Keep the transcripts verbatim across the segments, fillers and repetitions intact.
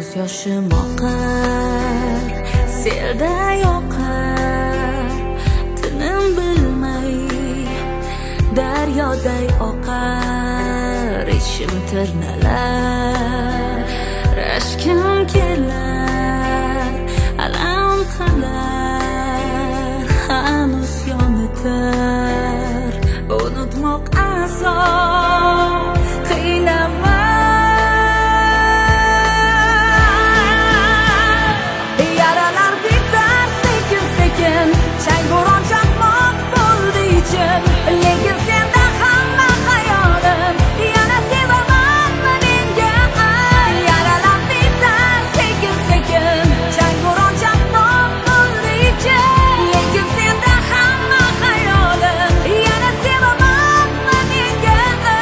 ko'z yoshim oqar, selda yoqar, tinim bilmay daryoday oqar, ichim tirnalar, rashkim kelar, alam qilar, hanuz yonitar, unutmoq azob qiynaman. Lekin senda hamma hayolim, yana sevamanmi menga ay, yaralab bitar sekin sekin, chang-bo'ron chaqnoq bo'ldi ichim. Lekin senda hamma hayolim, yana sevamanmi menga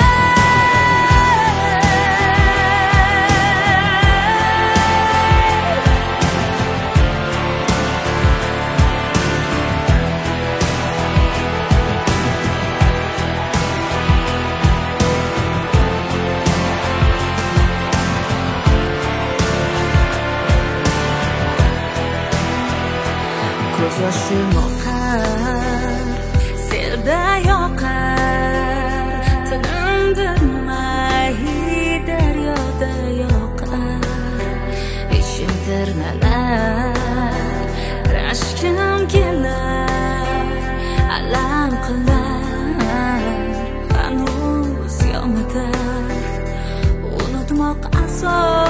ko'z yoshim oqar, selda yoqar, tinim bilmay daryoda yoqar, ichim tirnalar, rashkim kelar, alam qilar, hanuz yonitar, unutmoq azob